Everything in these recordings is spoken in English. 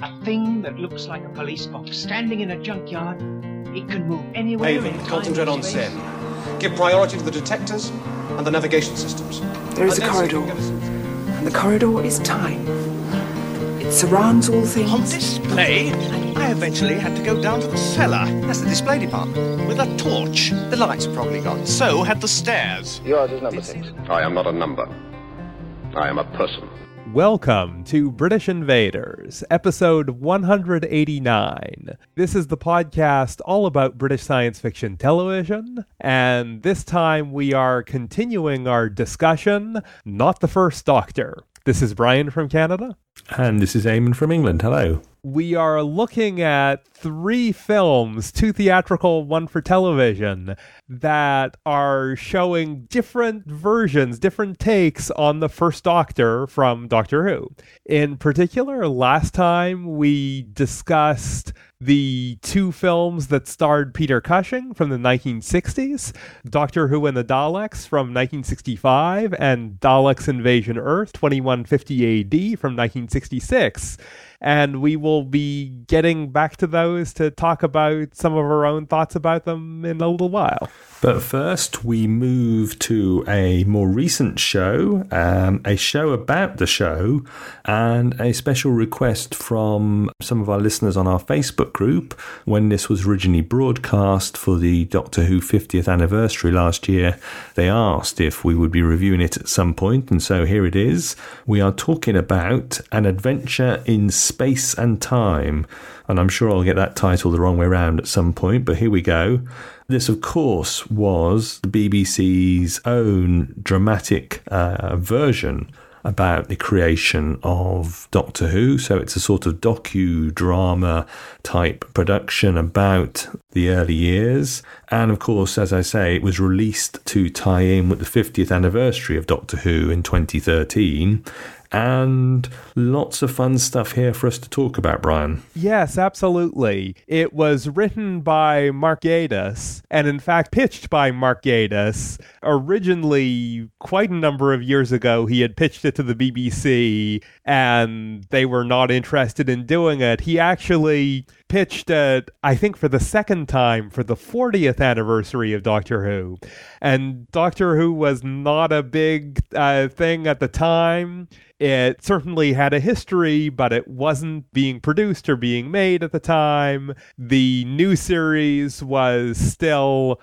A thing that looks like a police box standing in a junkyard. It can move anywhere. Haven, concentrate on Sen. Give priority to the detectors and the navigation systems. There is a corridor, and the corridor is time. It surrounds all things. On display, I eventually had to go down to the cellar. That's the display department. With a torch. The lights are probably gone. So had the stairs. Yours is number 6. I am not a number. I am a person. Welcome to British Invaders, episode 189. This is the podcast all about British science fiction television, and this time we are continuing our discussion, Not the First Doctor. This is Brian from Canada. And this is Eamon from England. Hello. We are looking at 3 films, 2 theatrical, 1 for television, that are showing different versions, different takes on the First Doctor from Doctor Who. In particular, last time we discussed the 2 films that starred Peter Cushing from the 1960s, Doctor Who and the Daleks from 1965, and Daleks Invasion Earth 2150 AD from 1966. And we will be getting back to those to talk about some of our own thoughts about them in a little while. But first, we move to a more recent show, a show about the show, and a special request from some of our listeners on our Facebook group. When this was originally broadcast for the Doctor Who 50th anniversary last year, they asked if we would be reviewing it at some point, and so here it is. We are talking about An Adventure in Space and Time, and I'm sure I'll get that title the wrong way around at some point, but here we go. This, of course, was the BBC's own dramatic version about the creation of Doctor Who. So it's a sort of docudrama type production about the early years. And of course, as I say, it was released to tie in with the 50th anniversary of Doctor Who in 2013. And lots of fun stuff here for us to talk about, Brian. Yes, absolutely. It was written by Mark Gatiss, and in fact pitched by Mark Gatiss. Originally, quite a number of years ago, he had pitched it to the BBC, and they were not interested in doing it. He actually pitched it, I think, for the second time for the 40th anniversary of Doctor Who. And Doctor Who was not a big thing at the time. It certainly had a history, but it wasn't being produced or being made at the time. The new series was still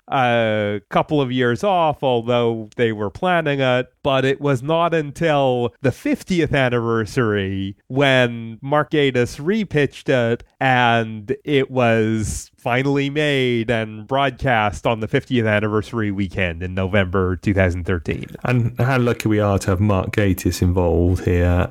a couple of years off, although they were planning it. But it was not until the 50th anniversary when Mark Gatiss repitched it, and it was finally made and broadcast on the 50th anniversary weekend in November 2013. And how lucky we are to have Mark Gatiss involved here.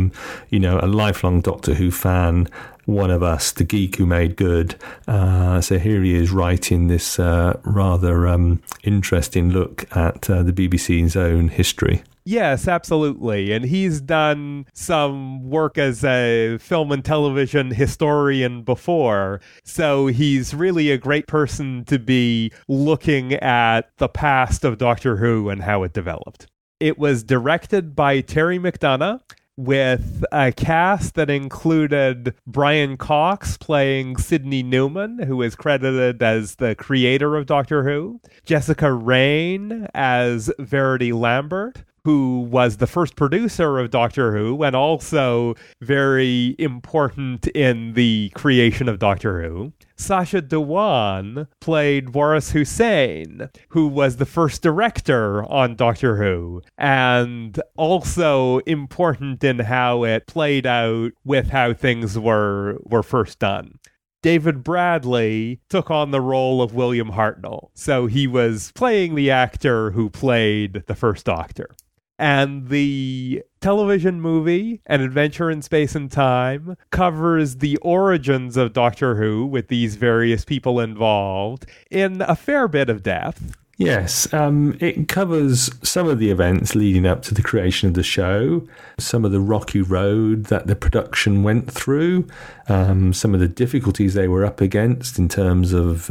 A lifelong Doctor Who fan, one of us, the geek who made good. So here he is writing this rather interesting look at the BBC's own history. Yes, absolutely. And he's done some work as a film and television historian before. So he's really a great person to be looking at the past of Doctor Who and how it developed. It was directed by Terry McDonough, with a cast that included Brian Cox playing Sydney Newman, who is credited as the creator of Doctor Who, Jessica Raine as Verity Lambert, who was the first producer of Doctor Who and also very important in the creation of Doctor Who. Sacha Dhawan played Waris Hussein, who was the first director on Doctor Who, and also important in how it played out with how things were first done. David Bradley took on the role of William Hartnell, so he was playing the actor who played the First Doctor. And the television movie, An Adventure in Space and Time, covers the origins of Doctor Who with these various people involved in a fair bit of depth. Yes, it covers some of the events leading up to the creation of the show, some of the rocky road that the production went through, some of the difficulties they were up against in terms of,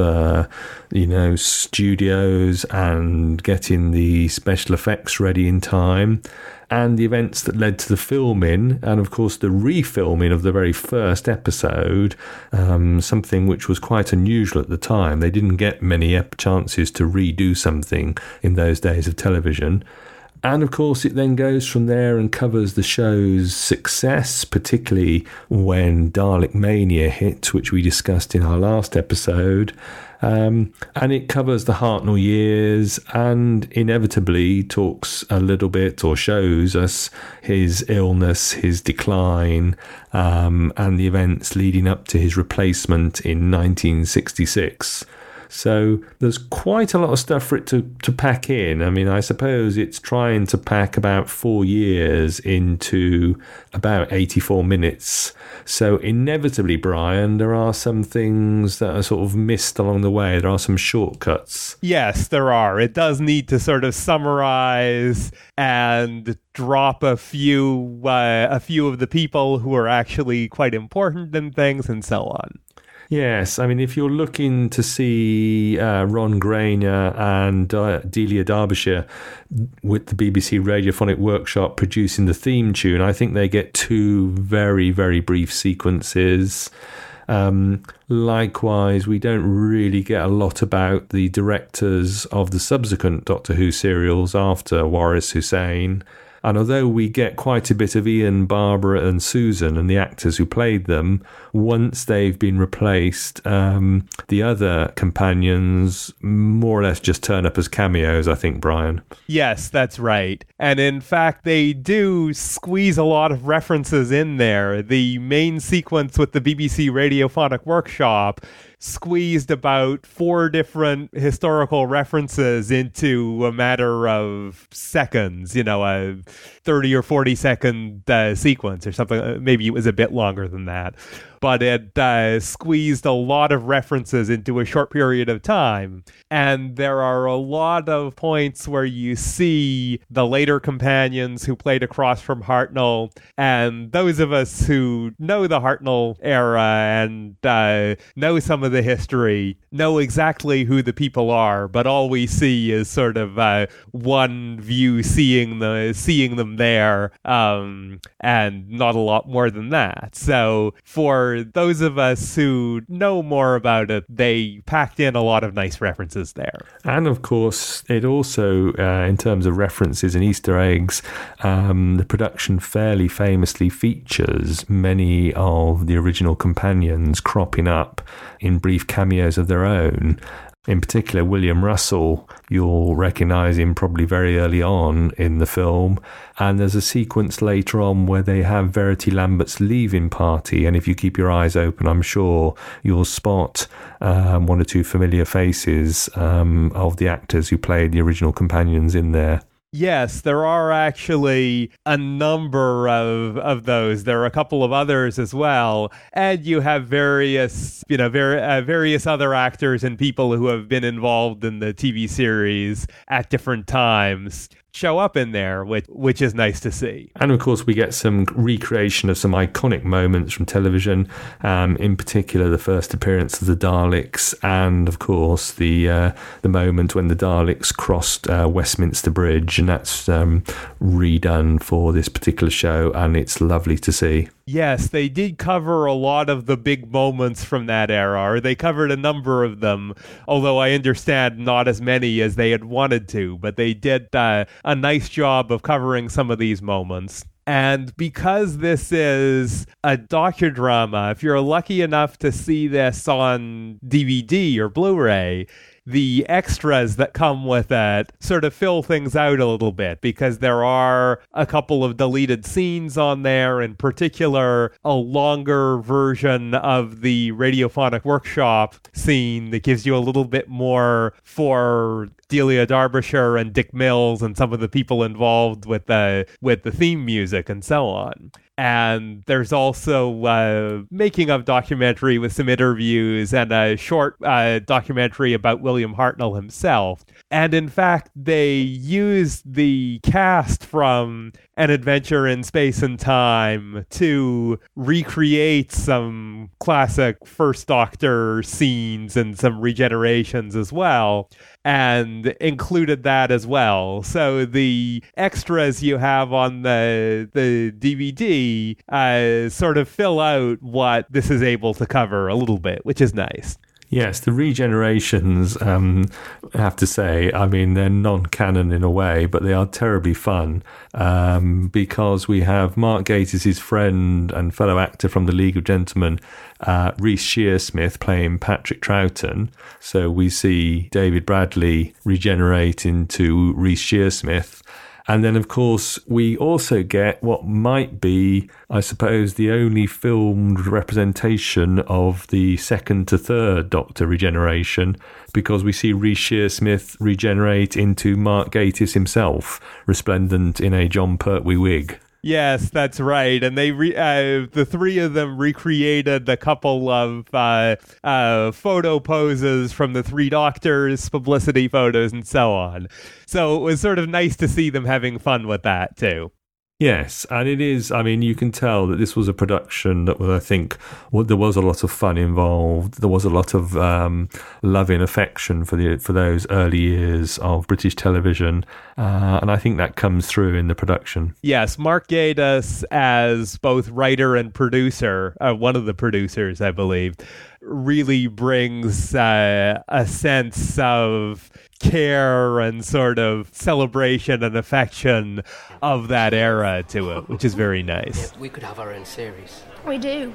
studios and getting the special effects ready in time. and the events that led to the filming, and of course the refilming of the very first episode, something which was quite unusual at the time. They didn't get many chances to redo something in those days of television. And of course, it then goes from there and covers the show's success, particularly when Dalek Mania hit, which we discussed in our last episode. And it covers the Hartnell years and inevitably talks a little bit, or shows us his illness, his decline, and the events leading up to his replacement in 1966. So there's quite a lot of stuff for it to pack in. I mean, I suppose it's trying to pack about 4 years into about 84 minutes. So inevitably, Brian, there are some things that are sort of missed along the way. There are some shortcuts. Yes, there are. It does need to sort of summarize and drop a few of the people who are actually quite important in things and so on. Yes, I mean, if you're looking to see Ron Grainer and Delia Derbyshire with the BBC Radiophonic Workshop producing the theme tune, I think they get 2 very, very brief sequences. Likewise, we don't really get a lot about the directors of the subsequent Doctor Who serials after Waris Hussein. And although we get quite a bit of Ian, Barbara and Susan and the actors who played them, once they've been replaced, the other companions more or less just turn up as cameos, I think, Brian. Yes, that's right. And in fact, they do squeeze a lot of references in there. The main sequence with the BBC Radiophonic Workshop squeezed about 4 different historical references into a matter of seconds, a 30 or 40 second sequence or something. Maybe it was a bit longer than that. But it squeezed a lot of references into a short period of time. And there are a lot of points where you see the later companions who played across from Hartnell, and those of us who know the Hartnell era and know some of the history know exactly who the people are, but all we see is sort of one view seeing them there, and not a lot more than that. So for those of us who know more about it, they packed in a lot of nice references there. And of course, it also, in terms of references and Easter eggs, the production fairly famously features many of the original companions cropping up in brief cameos of their own. In particular, William Russell, you'll recognise him probably very early on in the film. And there's a sequence later on where they have Verity Lambert's leaving party. And if you keep your eyes open, I'm sure you'll spot 1 or 2 familiar faces of the actors who played the original companions in there. Yes, there are actually a number of those. There are a couple of others as well, and you have various other actors and people who have been involved in the TV series at different times show up in there, which is nice to see. And of course, we get some recreation of some iconic moments from television, in particular the first appearance of the Daleks, and of course the moment when the Daleks crossed Westminster Bridge, and that's redone for this particular show, and it's lovely to see. Yes, they did cover a lot of the big moments from that era, or they covered a number of them, although I understand not as many as they had wanted to, but they did a nice job of covering some of these moments. And because this is a docudrama, if you're lucky enough to see this on DVD or Blu-ray, the extras that come with it sort of fill things out a little bit, because there are a couple of deleted scenes on there, in particular a longer version of the Radiophonic Workshop scene that gives you a little bit more for Delia Derbyshire and Dick Mills and some of the people involved with the theme music and so on. And there's also making of documentary with some interviews and a short documentary about William Hartnell himself. And in fact, they used the cast from An Adventure in Space and Time to recreate some classic First Doctor scenes and some regenerations as well, and included that as well. So the extras you have on the DVD sort of fill out what this is able to cover a little bit, which is nice. Yes, the regenerations, I have to say, I mean, they're non-canon in a way, but they are terribly fun because we have Mark Gatiss' friend and fellow actor from The League of Gentlemen, Reece Shearsmith, playing Patrick Troughton. So we see David Bradley regenerate into Reece Shearsmith. And then, of course, we also get what might be, I suppose, the only filmed representation of the second to third Doctor regeneration, because we see Reece Shearsmith regenerate into Mark Gatiss himself, resplendent in a John Pertwee wig. Yes, that's right. And they the three of them recreated a couple of photo poses from the Three Doctors, publicity photos, and so on. So it was sort of nice to see them having fun with that, too. Yes, and it is, I mean, you can tell that this was a production that was, I think, there was a lot of fun involved. There was a lot of love and affection for those early years of British television, and I think that comes through in the production. Yes, Mark Gatiss as both writer and producer, one of the producers, I believe, really brings a sense of care and sort of celebration and affection of that era to it, which is very nice. Yeah, we could have our own series. We do.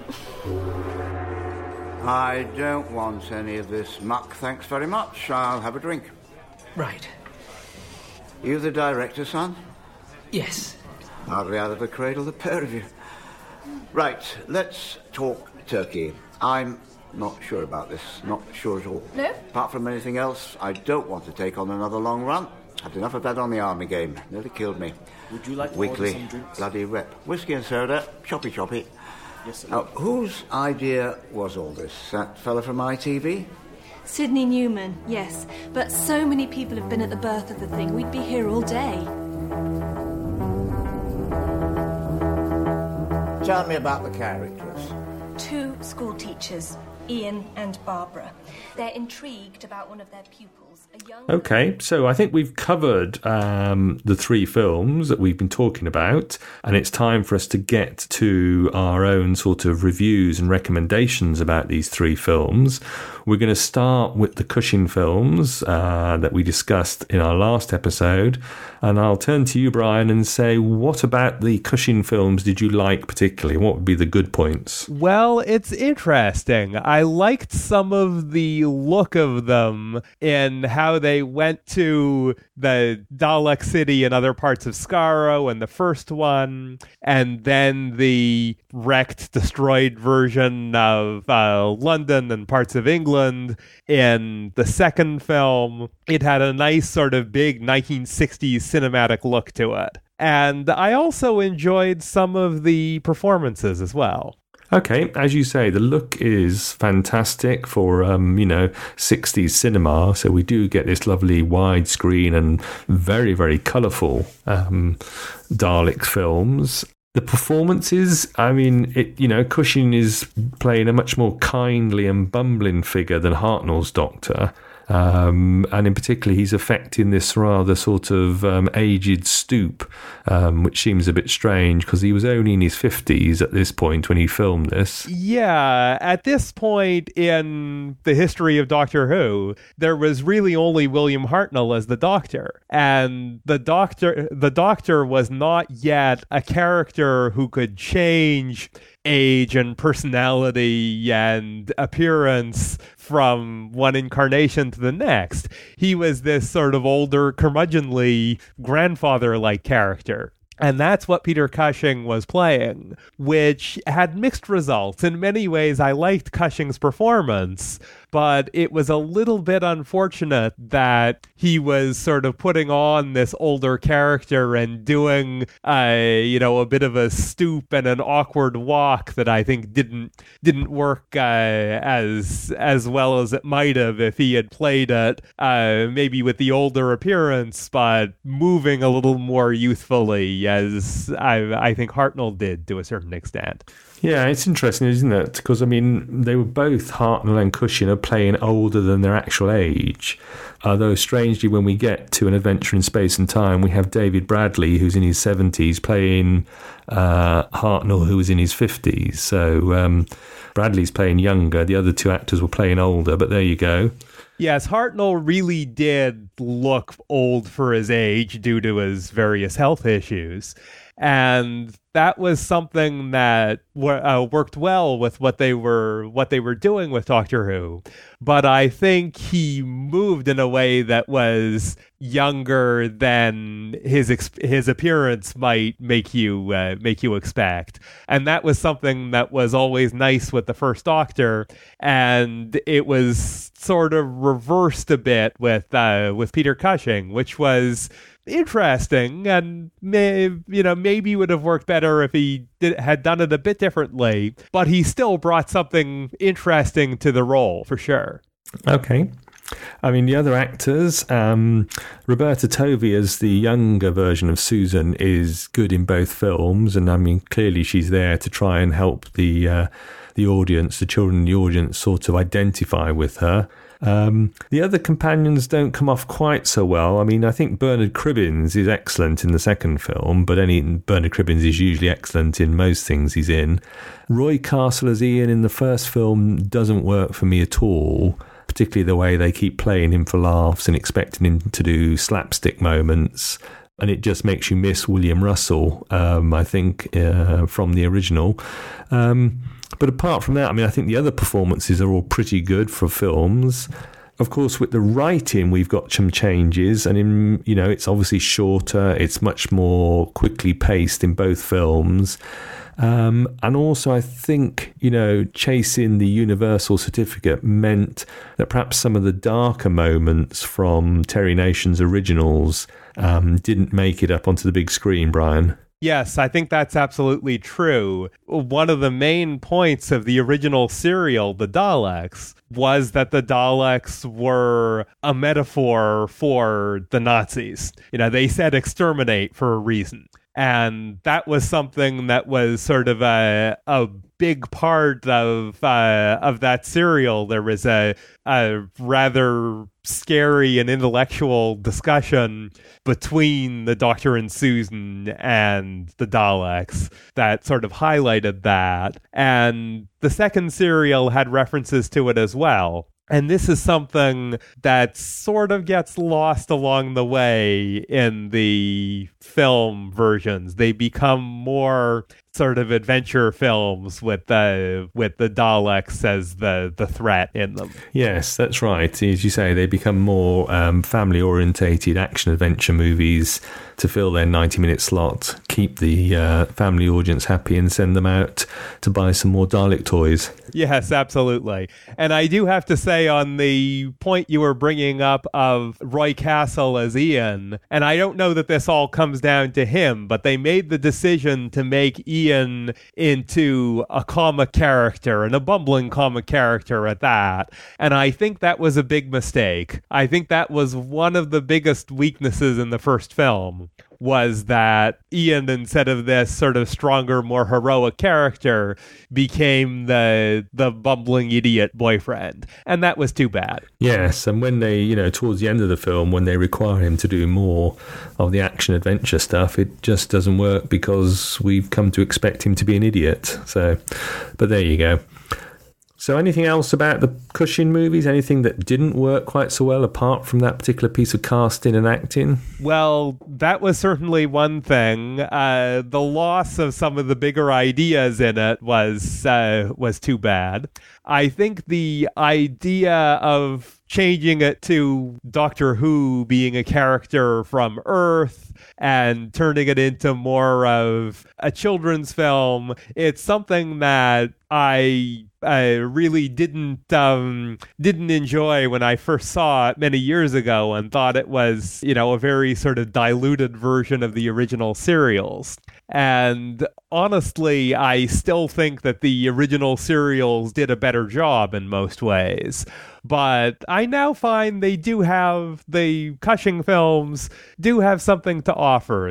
I don't want any of this muck, thanks very much. I'll have a drink. Right. You the director, son? Yes. Hardly out of a cradle, the pair of you. Right, let's talk turkey. I'm not sure about this. Not sure at all. No? Apart from anything else, I don't want to take on another long run. Had enough of that on the army game. Nearly killed me. Would you like to Weekly, order some drinks? bloody rep. Whiskey and soda, choppy. Yes, sir. Now, whose idea was all this? That fella from ITV? Sidney Newman, yes. But so many people have been at the birth of the thing, we'd be here all day. Tell me about the characters. 2 school teachers, Ian and Barbara. They're intrigued about one of their pupils, a young... Okay, so I think we've covered the 3 films that we've been talking about, and it's time for us to get to our own sort of reviews and recommendations about these 3 films. We're going to start with the Cushing films that we discussed in our last episode, and I'll turn to you, Brian, and say, what about the Cushing films did you like particularly? What would be the good points? Well, it's interesting. I liked some of the look of them in how they went to the Dalek City and other parts of Skaro in the first one, and then the wrecked, destroyed version of London and parts of England in the second film. It had a nice sort of big 1960s cinematic look to it. And I also enjoyed some of the performances as well. Okay, as you say, the look is fantastic for, 60s cinema. So we do get this lovely widescreen and very, very colourful Dalek films. The performances, I mean, Cushing is playing a much more kindly and bumbling figure than Hartnell's Doctor. And in particular, he's affecting this rather sort of aged stoop, which seems a bit strange because he was only in his 50s at this point when he filmed this. Yeah, at this point in the history of Doctor Who, there was really only William Hartnell as the Doctor. And the Doctor was not yet a character who could change age and personality and appearance from one incarnation to the next. He was this sort of older, curmudgeonly, grandfather-like character. And that's what Peter Cushing was playing, which had mixed results. In many ways, I liked Cushing's performance, but it was a little bit unfortunate that he was sort of putting on this older character and doing, a bit of a stoop and an awkward walk that I think didn't work as well as it might have if he had played it maybe with the older appearance, but moving a little more youthfully, as I think Hartnell did to a certain extent. Yeah, it's interesting, isn't it? Because, they were both, Hartnell and Cushing, are playing older than their actual age. Although, strangely, when we get to An Adventure in Space and Time, we have David Bradley, who's in his 70s, playing Hartnell, who was in his 50s. So Bradley's playing younger. The other two actors were playing older, but there you go. Yes, Hartnell really did look old for his age due to his various health issues. And that was something that worked well with what they were doing with Doctor Who. But I think he moved in a way that was younger than his appearance might make you expect. And that was something that was always nice with the first Doctor, and it was sort of reversed a bit with Peter Cushing, which was interesting, and maybe would have worked better if he had done it a bit differently, but he still brought something interesting to the role, for sure. Okay. The other actors, Roberta Tovey as the younger version of Susan is good in both films, and clearly she's there to try and help the audience, the children in the audience, sort of identify with her. The other companions don't come off quite so well. I think Bernard Cribbins is excellent in the second film, but Bernard Cribbins is usually excellent in most things he's in. Roy Castle as Ian in the first film doesn't work for me at all, particularly the way they keep playing him for laughs and expecting him to do slapstick moments. And it just makes you miss William Russell, I think, from the original. But apart from that, I think the other performances are all pretty good for films. Of course, with the writing, we've got some changes, and it's obviously shorter. It's much more quickly paced in both films. And also, I think, chasing the Universal certificate meant that perhaps some of the darker moments from Terry Nation's originals didn't make it up onto the big screen, Brian. Yes, I think that's absolutely true. One of the main points of the original serial, The Daleks, was that the Daleks were a metaphor for the Nazis. They said exterminate for a reason. And that was something that was sort of a big part of that serial. There was a rather scary and intellectual discussion between the Doctor and Susan and the Daleks that sort of highlighted that. And the second serial had references to it as well. And this is something that sort of gets lost along the way in the film versions. They become more sort of adventure films with the Daleks as the threat in them. Yes, that's right. As you say, they become more family-orientated action-adventure movies to fill their 90-minute slot, keep the family audience happy, and send them out to buy some more Dalek toys. Yes, absolutely. And I do have to say, on the point you were bringing up of Roy Castle as Ian, and I don't know that this all comes down to him, but they made the decision to make Ian into a comic character, and a bumbling comic character at that. And I think that was a big mistake. I think that was one of the biggest weaknesses in the first film, was that Ian, instead of this sort of stronger, more heroic character, became the bumbling idiot boyfriend. And that was too bad. Yes, and when they, towards the end of the film, when they require him to do more of the action-adventure stuff, it just doesn't work because we've come to expect him to be an idiot. So, but there you go. So anything else about the Cushing movies? Anything that didn't work quite so well apart from that particular piece of casting and acting? Well, that was certainly one thing. The loss of some of the bigger ideas in it was too bad. I think the idea of changing it to Doctor Who being a character from Earth and turning it into more of a children's film, it's something that I really didn't enjoy when I first saw it many years ago and thought it was, a very sort of diluted version of the original serials. And honestly, I still think that the original serials did a better job in most ways. But I now find the Cushing films do have something to offer.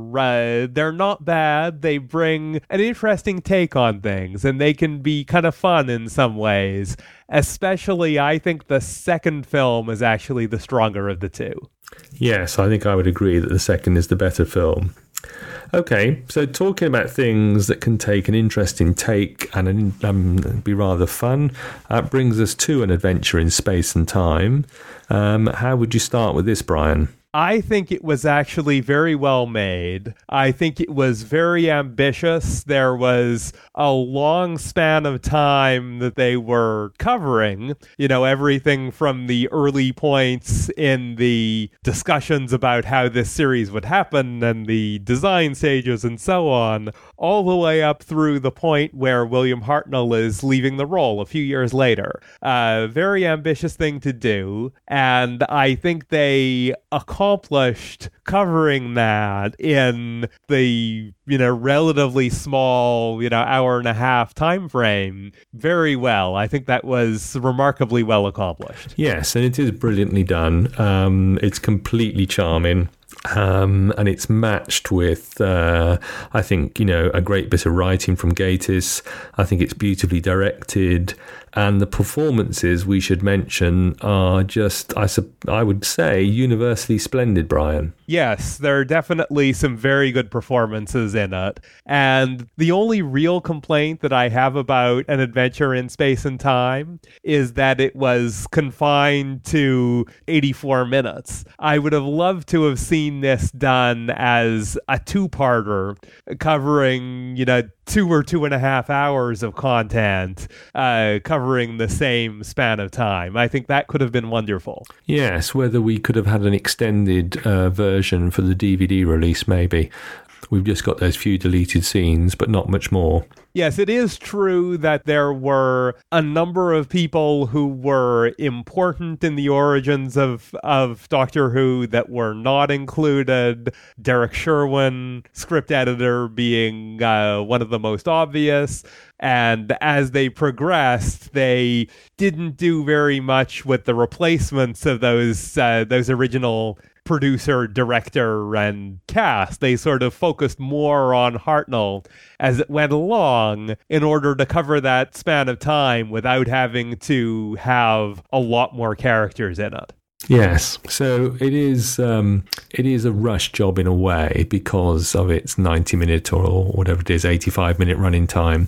They're not bad. They bring an interesting take on things, and they can be kind of fun in some ways. Especially, I think the second film is actually the stronger of the two. Yes, I think I would agree that the second is the better film. Okay, so talking about things that can take an interesting take and be rather fun, that brings us to An Adventure in Space and Time. How would you start with this, Brian? I think it was actually very well made. I think it was very ambitious. There was a long span of time that they were covering, everything from the early points in the discussions about how this series would happen and the design stages and so on, all the way up through the point where William Hartnell is leaving the role a few years later. Very ambitious thing to do, and I think they accomplished covering that in the relatively small hour and a half time frame very well. I think that was remarkably well accomplished. Yes, and it is brilliantly done. It's completely charming. And it's matched with, I think, a great bit of writing from Gatiss. I think it's beautifully directed. And the performances, we should mention, are just, I would say, universally splendid, Brian. Yes, there are definitely some very good performances in it. And the only real complaint that I have about An Adventure in Space and Time is that it was confined to 84 minutes. I would have loved to have seen this done as a two-parter covering, 2 or 2.5 hours of content, covering the same span of time. I think that could have been wonderful. Yes, whether we could have had an extended version for the DVD release, maybe. We've just got those few deleted scenes, but not much more. Yes, it is true that there were a number of people who were important in the origins of Doctor Who that were not included. Derek Sherwin, script editor, being one of the most obvious. And as they progressed, they didn't do very much with the replacements of those original producer, director, and cast. They sort of focused more on Hartnell as it went along in order to cover that span of time without having to have a lot more characters in it. Yes, so it is a rush job in a way because of its 90-minute or whatever it is, 85-minute running time.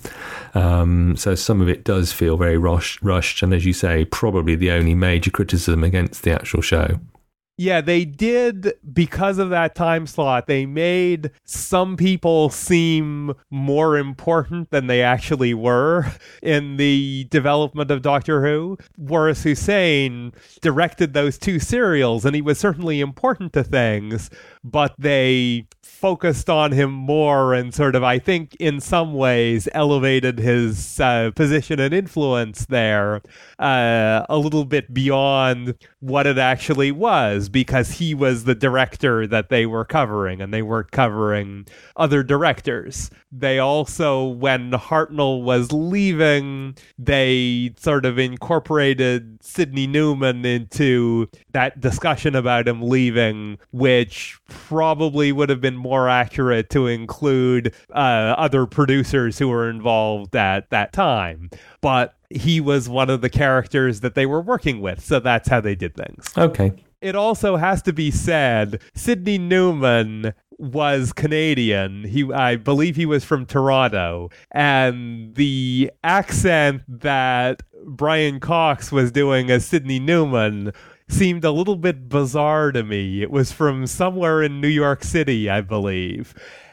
So some of it does feel very rushed, and as you say, probably the only major criticism against the actual show. Yeah, they did, because of that time slot, they made some people seem more important than they actually were in the development of Doctor Who. Waris Hussein directed those two serials, and he was certainly important to things, but they focused on him more and sort of, I think, in some ways elevated his position and influence there a little bit beyond what it actually was, because he was the director that they were covering, and they weren't covering other directors. They also, when Hartnell was leaving, they sort of incorporated Sidney Newman into that discussion about him leaving, which probably would have been more accurate to include other producers who were involved at that time. But he was one of the characters that they were working with, so that's how they did things. Okay. It also has to be said, Sidney Newman was Canadian. I believe he was from Toronto, and the accent that Brian Cox was doing as Sidney Newman seemed a little bit bizarre to me. It was from somewhere in New York City, I believe.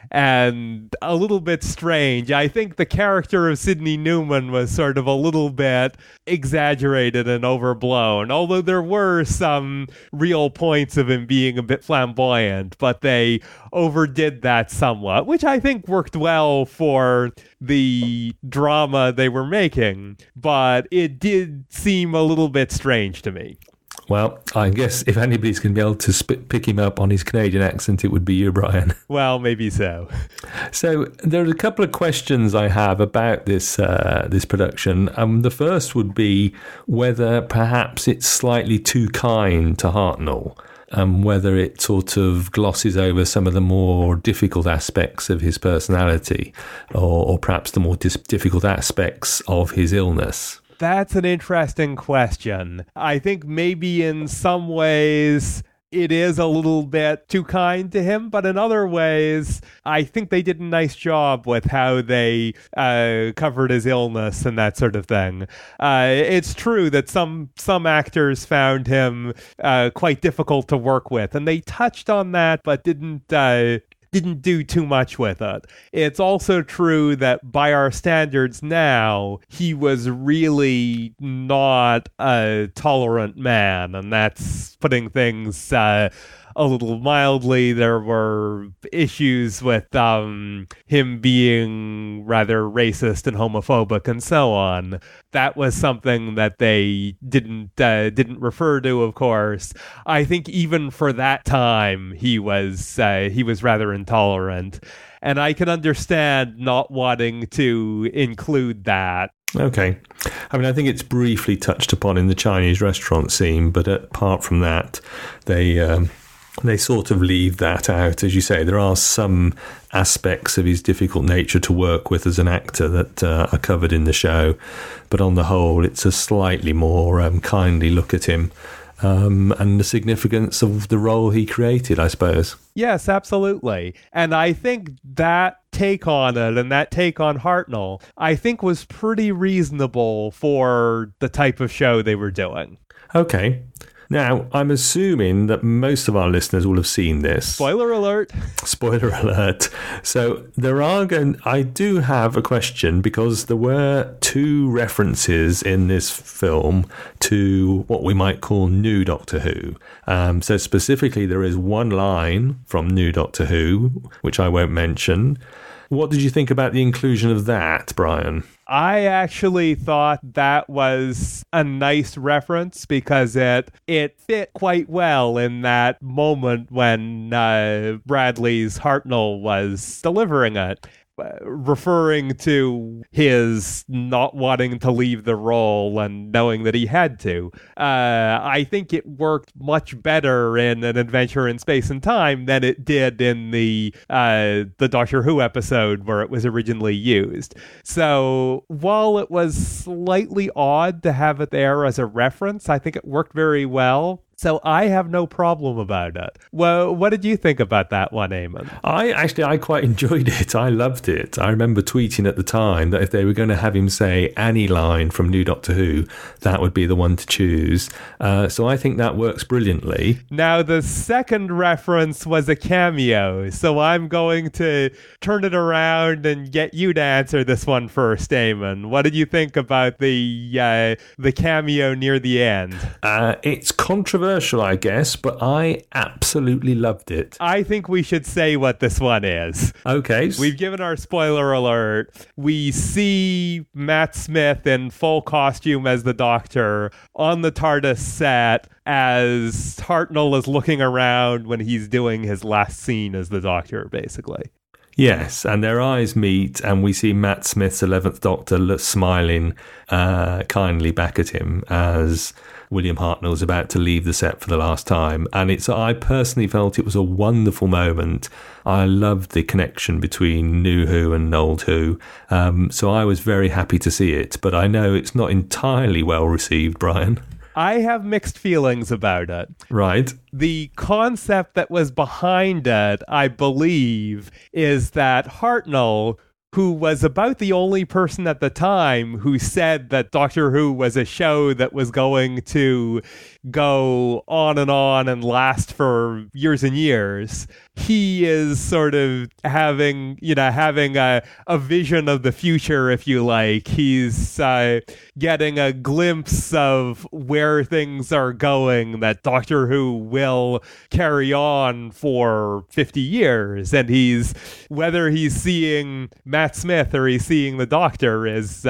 and a little bit strange. I think the character of Sidney Newman was sort of a little bit exaggerated and overblown, although there were some real points of him being a bit flamboyant, but they overdid that somewhat, which I think worked well for the drama they were making, but it did seem a little bit strange to me. Well, I guess if anybody's going to be able to pick him up on his Canadian accent, it would be you, Brian. Well, maybe so. So there are a couple of questions I have about this this production. The first would be whether perhaps it's slightly too kind to Hartnell, whether it sort of glosses over some of the more difficult aspects of his personality, or perhaps the more difficult aspects of his illness. That's an interesting question. I think maybe in some ways it is a little bit too kind to him, but in other ways, I think they did a nice job with how they covered his illness and that sort of thing. It's true that some actors found him quite difficult to work with, and they touched on that, but didn't do too much with it. It's also true that by our standards now, he was really not a tolerant man, and that's putting things a little mildly. There were issues with him being rather racist and homophobic and so on. That was something that they didn't refer to, of course. I think even for that time, he was rather intolerant, and I can understand not wanting to include that. Okay. I mean, I think it's briefly touched upon in the Chinese restaurant scene, but apart from that, they sort of leave that out. As you say, there are some aspects of his difficult nature to work with as an actor that are covered in the show, but on the whole, it's a slightly more kindly look at him and the significance of the role he created, I suppose. Yes, absolutely. And I think that take on it and that take on Hartnell, I think was pretty reasonable for the type of show they were doing. Okay. Now, I'm assuming that most of our listeners will have seen this. Spoiler alert. Spoiler alert. So I do have a question, because there were two references in this film to what we might call New Doctor Who. So specifically, there is one line from New Doctor Who, which I won't mention. What did you think about the inclusion of that, Brian? I actually thought that was a nice reference because it fit quite well in that moment when Bradley's Hartnell was delivering it, referring to his not wanting to leave the role and knowing that he had to. I think it worked much better in An Adventure in Space and Time than it did in the Doctor Who episode where it was originally used. So while it was slightly odd to have it there as a reference, I think it worked very well. So I have no problem about it. Well, what did you think about that one, Eamon? I quite enjoyed it. I loved it. I remember tweeting at the time that if they were going to have him say any line from New Doctor Who, that would be the one to choose. So I think that works brilliantly. Now, the second reference was a cameo, so I'm going to turn it around and get you to answer this one first, Eamon. What did you think about the cameo near the end? It's controversial, I guess, but I absolutely loved it. I think we should say what this one is. Okay. We've given our spoiler alert. We see Matt Smith in full costume as the Doctor on the TARDIS set as Hartnell is looking around when he's doing his last scene as the Doctor, basically. Yes, and their eyes meet, and we see Matt Smith's 11th Doctor smiling kindly back at him as William Hartnell is about to leave the set for the last time. And I personally felt it was a wonderful moment. I loved the connection between New Who and Old Who. So I was very happy to see it, but I know it's not entirely well received, Brian. I have mixed feelings about it. Right. The concept that was behind it, I believe, is that Hartnell who was about the only person at the time who said that Doctor Who was a show that was going to go on and last for years and years. He is sort of having a vision of the future, if you like. He's getting a glimpse of where things are going, that Doctor Who will carry on for 50 years. And whether he's seeing Matt Smith or he's seeing the Doctor is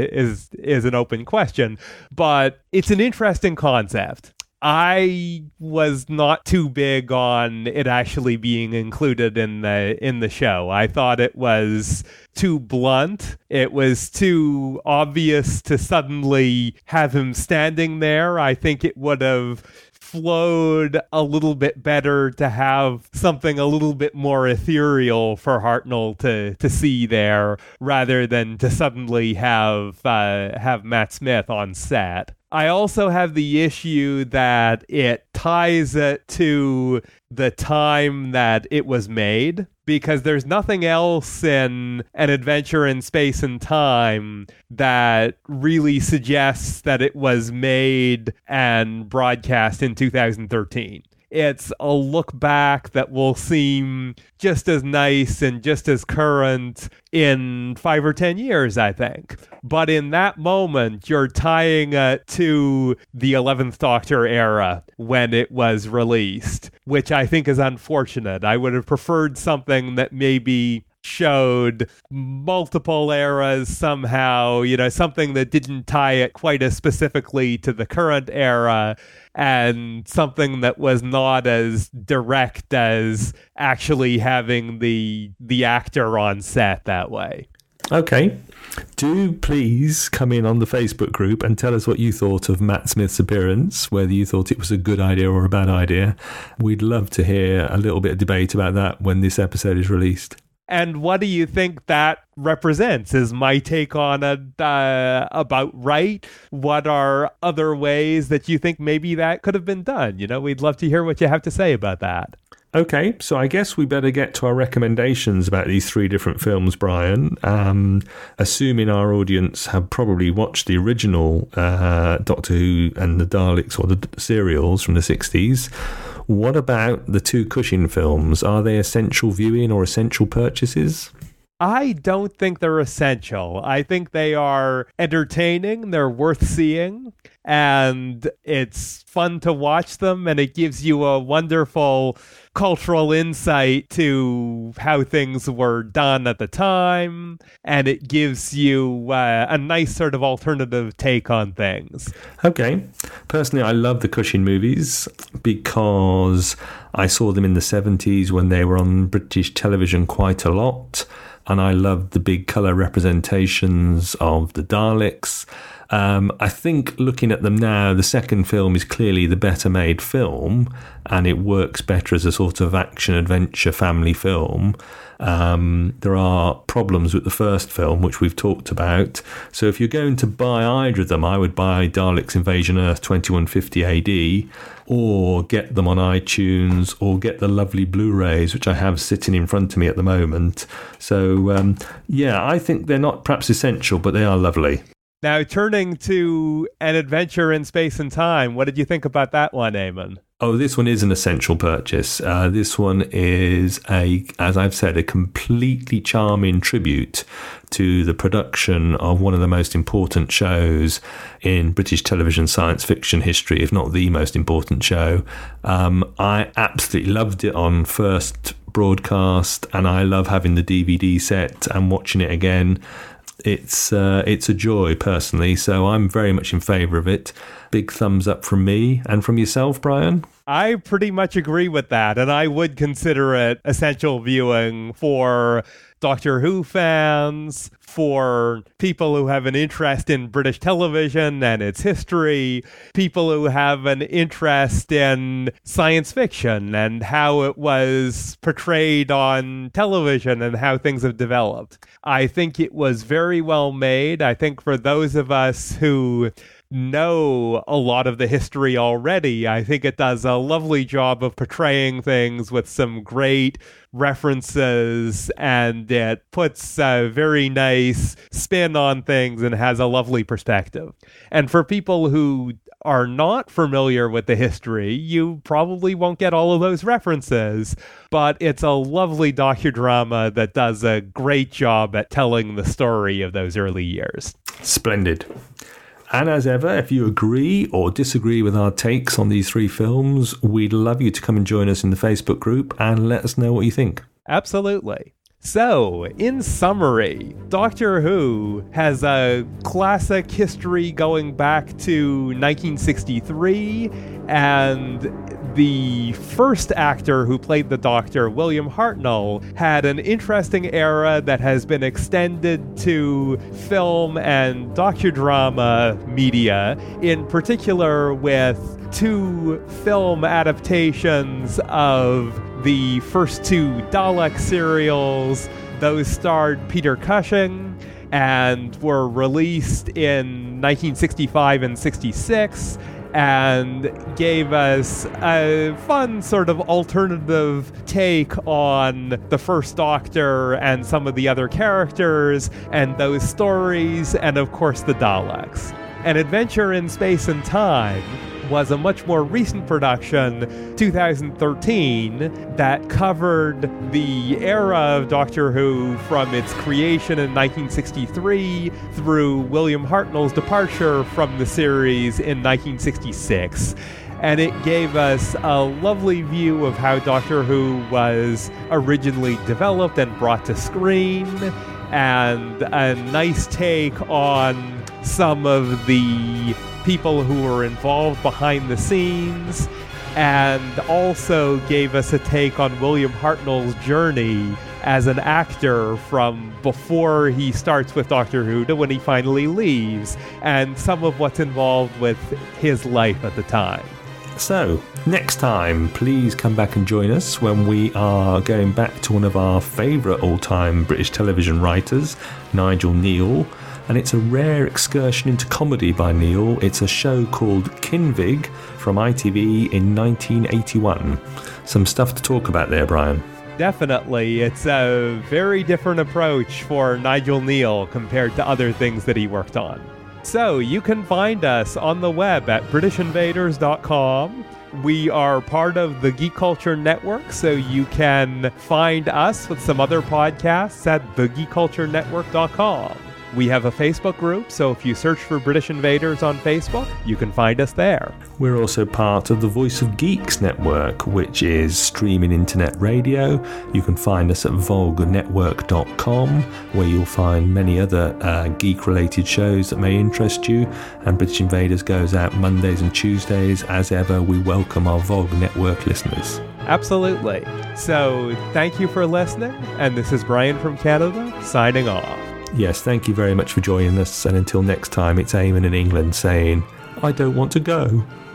an open question. But it's an interesting concept. I was not too big on it actually being included in the show. I thought it was too blunt. It was too obvious to suddenly have him standing there. I think it would have flowed a little bit better to have something a little bit more ethereal for Hartnell to see there, rather than to suddenly have Matt Smith on set. I also have the issue that it ties it to the time that it was made, because there's nothing else in An Adventure in Space and Time that really suggests that it was made and broadcast in 2013. It's a look back that will seem just as nice and just as current in 5 or 10 years, I think. But in that moment, you're tying it to the 11th Doctor era when it was released, which I think is unfortunate. I would have preferred something that maybe showed multiple eras somehow, something that didn't tie it quite as specifically to the current era, and something that was not as direct as actually having the actor on set that way. Okay. Do please come in on the Facebook group and tell us what you thought of Matt Smith's appearance, whether you thought it was a good idea or a bad idea. We'd love to hear a little bit of debate about that when this episode is released. And what do you think that represents? Is my take on it about right? What are other ways that you think maybe that could have been done? We'd love to hear what you have to say about that. Okay, so I guess we better get to our recommendations about these 3 different films, Brian. Assuming our audience have probably watched the original Doctor Who and the Daleks, or the serials from the 60s, what about the 2 Cushing films? Are they essential viewing or essential purchases? I don't think they're essential. I think they are entertaining, they're worth seeing, and it's fun to watch them, and it gives you a wonderful cultural insight to how things were done at the time, and it gives you a nice sort of alternative take on things. Okay. Personally, I love the Cushing movies because I saw them in the 70s when they were on British television quite a lot. And I loved the big colour representations of the Daleks. I think looking at them now, the second film is clearly the better made film, and it works better as a sort of action-adventure family film. There are problems with the first film, which we've talked about. So if you're going to buy either of them, I would buy Daleks Invasion Earth 2150 AD, or get them on iTunes, or get the lovely Blu-rays, which I have sitting in front of me at the moment. So, I think they're not perhaps essential, but they are lovely. Now, turning to An Adventure in Space and Time, what did you think about that one, Eamon? Oh, this one is an essential purchase. This one is, as I've said, a completely charming tribute to the production of one of the most important shows in British television science fiction history, if not the most important show. I absolutely loved it on first broadcast, and I love having the DVD set and watching it again. It's a joy, personally, so I'm very much in favour of it. Big thumbs up from me. And from yourself, Brian? I pretty much agree with that, and I would consider it essential viewing for Doctor Who fans, for people who have an interest in British television and its history, people who have an interest in science fiction and how it was portrayed on television and how things have developed. I think it was very well made. I think for those of us who know a lot of the history already. I think it does a lovely job of portraying things with some great references, and it puts a very nice spin on things and has a lovely perspective. And for people who are not familiar with the history, you probably won't get all of those references, but it's a lovely docudrama that does a great job at telling the story of those early years. Splendid. And as ever, if you agree or disagree with our takes on these 3 films, we'd love you to come and join us in the Facebook group and let us know what you think. Absolutely. So, in summary, Doctor Who has a classic history going back to 1963, and the first actor who played the Doctor, William Hartnell, had an interesting era that has been extended to film and docudrama media, in particular with 2 film adaptations of the first 2 Dalek serials. Those starred Peter Cushing and were released in 1965 and 66 and gave us a fun sort of alternative take on the First Doctor and some of the other characters and those stories, and of course the Daleks. An Adventure in Space and Time was a much more recent production, 2013, that covered the era of Doctor Who from its creation in 1963 through William Hartnell's departure from the series in 1966. And it gave us a lovely view of how Doctor Who was originally developed and brought to screen, and a nice take on some of the people who were involved behind the scenes, and also gave us a take on William Hartnell's journey as an actor from before he starts with Doctor Who to when he finally leaves, and some of what's involved with his life at the time. So, next time, please come back and join us when we are going back to one of our favourite all-time British television writers, Nigel Kneale. And it's a rare excursion into comedy by Kneale. It's a show called Kinvig from ITV in 1981. Some stuff to talk about there, Brian. Definitely. It's a very different approach for Nigel Kneale compared to other things that he worked on. So you can find us on the web at BritishInvaders.com. We are part of the Geek Culture Network, so you can find us with some other podcasts at thegeekculturenetwork.com. We have a Facebook group, so if you search for British Invaders on Facebook, you can find us there. We're also part of the Voice of Geeks network, which is streaming internet radio. You can find us at vulgarnetwork.com, where you'll find many other geek-related shows that may interest you. And British Invaders goes out Mondays and Tuesdays. As ever, we welcome our Vulgar Network listeners. Absolutely. So thank you for listening, and this is Brian from Canada, signing off. Yes, thank you very much for joining us, and until next time, it's Eamon in England saying, I don't want to go.